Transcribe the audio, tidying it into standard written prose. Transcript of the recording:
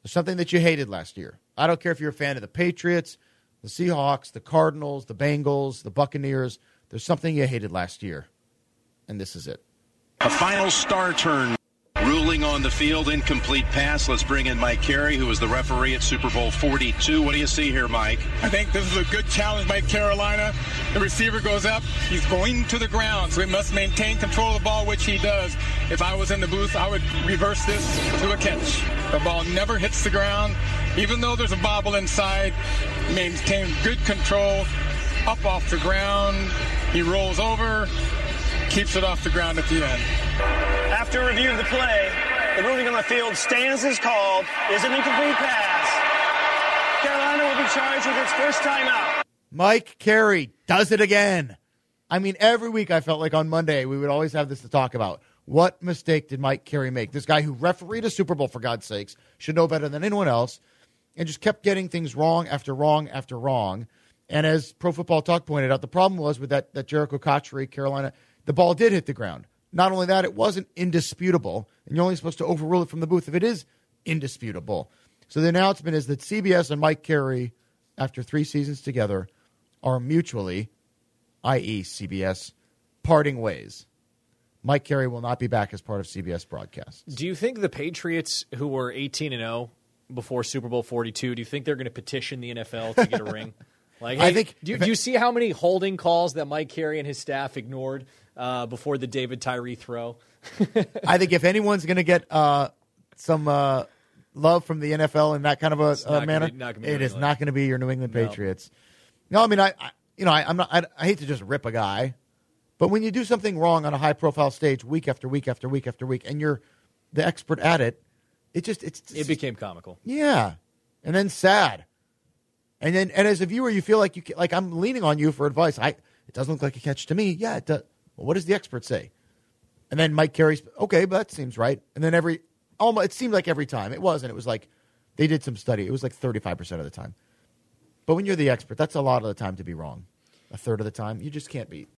There's something that you hated last year. I don't care if you're a fan of the Patriots, the Seahawks, the Cardinals, the Bengals, the Buccaneers. There's something you hated last year, and this is it. A final star turn. Ruling on the field, incomplete pass. Let's bring in Mike Carey, who was the referee at Super Bowl 42. What do you see here, Mike? I think this is a good challenge by Carolina. The receiver goes up. He's going to the ground, so he must maintain control of the ball, which he does. If I was in the booth, I would reverse this to a catch. The ball never hits the ground. Even though there's a bobble inside, maintains good control. Up off the ground. He rolls over, keeps it off the ground at the end. After review of the play, the ruling on the field stands as called, is an incomplete pass. Carolina will be charged with its first timeout. Mike Carey does it again. I mean, every week I felt like on Monday we would always have this to talk about. What mistake did Mike Carey make? This guy who refereed a Super Bowl, for God's sakes, should know better than anyone else, and just kept getting things wrong after wrong after wrong. And as Pro Football Talk pointed out, the problem was with that Jericho Cotchery, Carolina, the ball did hit the ground. Not only that, it wasn't indisputable, and you're only supposed to overrule it from the booth if it is indisputable. So the announcement is that CBS and Mike Carey, after 3 seasons together, are mutually, i.e. CBS, parting ways. Mike Carey will not be back as part of CBS broadcasts. Do you think the Patriots, who were 18-0 before Super Bowl 42, do you think they're going to petition the NFL to get a ring? Like, hey, I think. Do you see how many holding calls that Mike Carey and his staff ignored before the David Tyree throw? I think if anyone's going to get some love from the NFL in that kind of a manner, it is not going to be your New England Patriots. No, I mean, I hate to just rip a guy, but when you do something wrong on a high-profile stage week after week after week after week, and you're the expert at it, it became comical. Yeah, and then sad. And as a viewer, you feel like I'm leaning on you for advice. It doesn't look like a catch to me. Yeah, it does. Well, what does the expert say? And then Mike Carey's, okay, but that seems right. And then it seemed like every time. It wasn't. It was like they did some study. It was like 35% of the time. But when you're the expert, that's a lot of the time to be wrong. A third of the time, you just can't beat.